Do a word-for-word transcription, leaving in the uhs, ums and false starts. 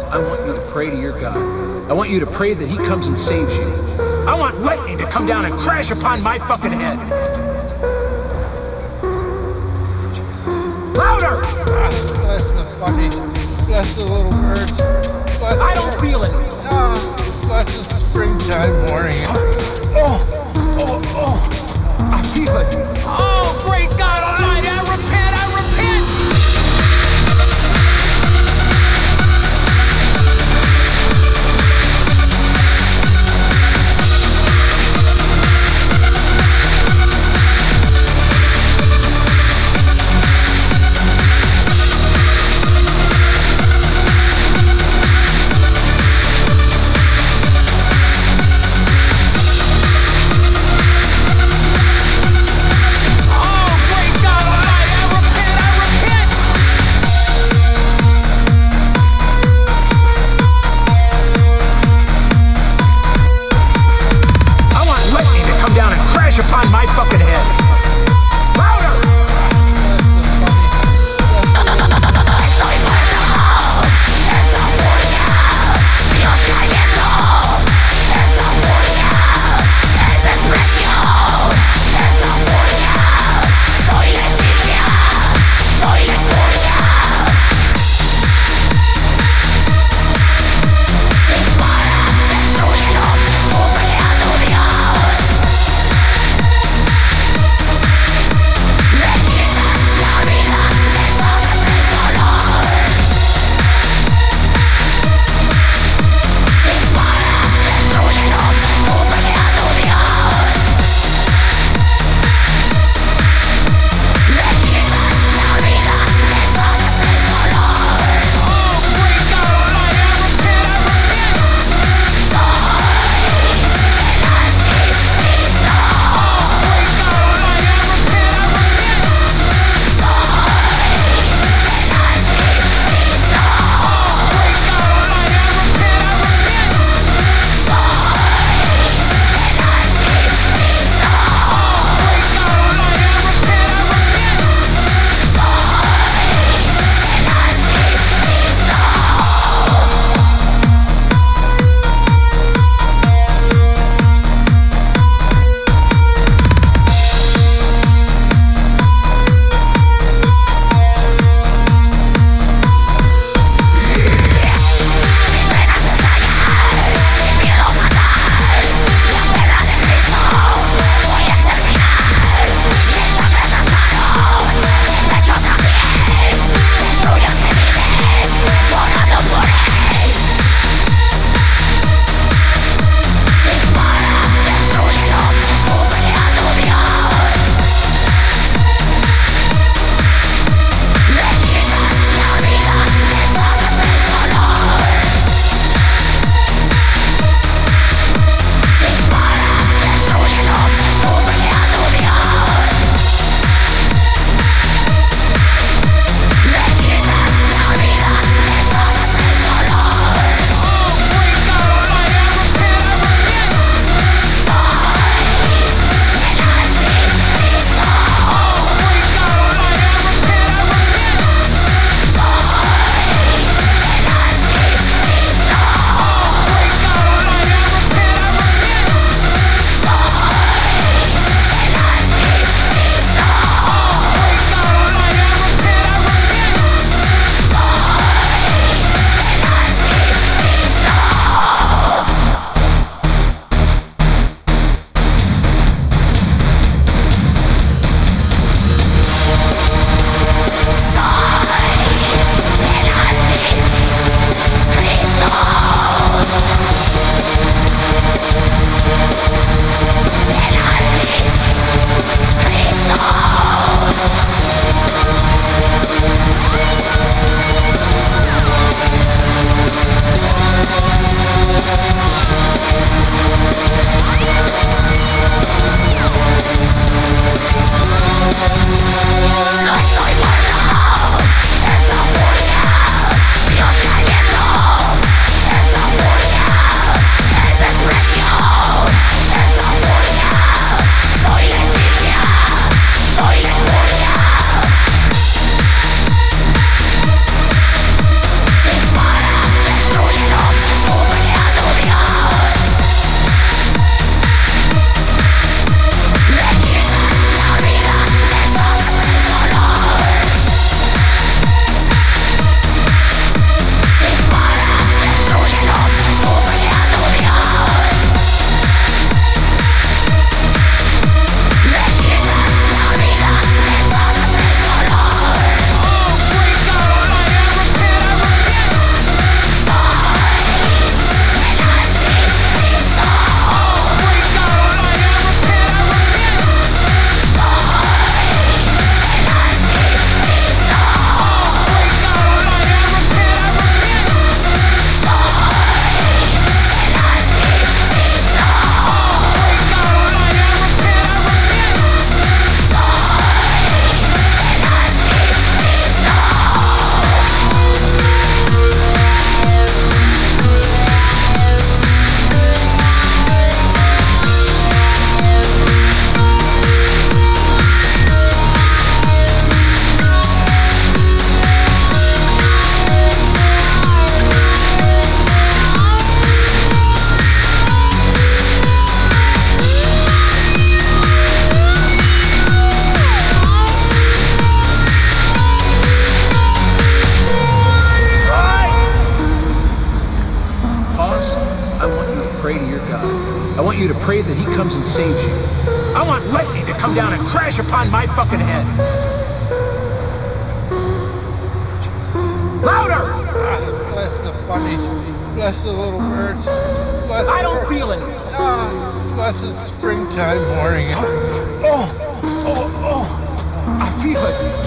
I want you to pray to your God. I want you to pray that he comes and saves you. I want lightning to come down and crash upon my fucking head. Jesus. Louder! Bless the puppies. Bless the little birds. Bless I the don't bird. feel it. Ah, bless the springtime morning. Oh, oh, oh. I feel it. Oh, great God Almighty, I repent, I repent! pray that he comes and saves you. I want lightning to come down and crash upon my fucking head. Louder! Ah, bless the bunnies. Bless the little birds. Bless I the don't birds. feel it. Ah, bless the springtime morning. Oh, oh, oh. I feel it.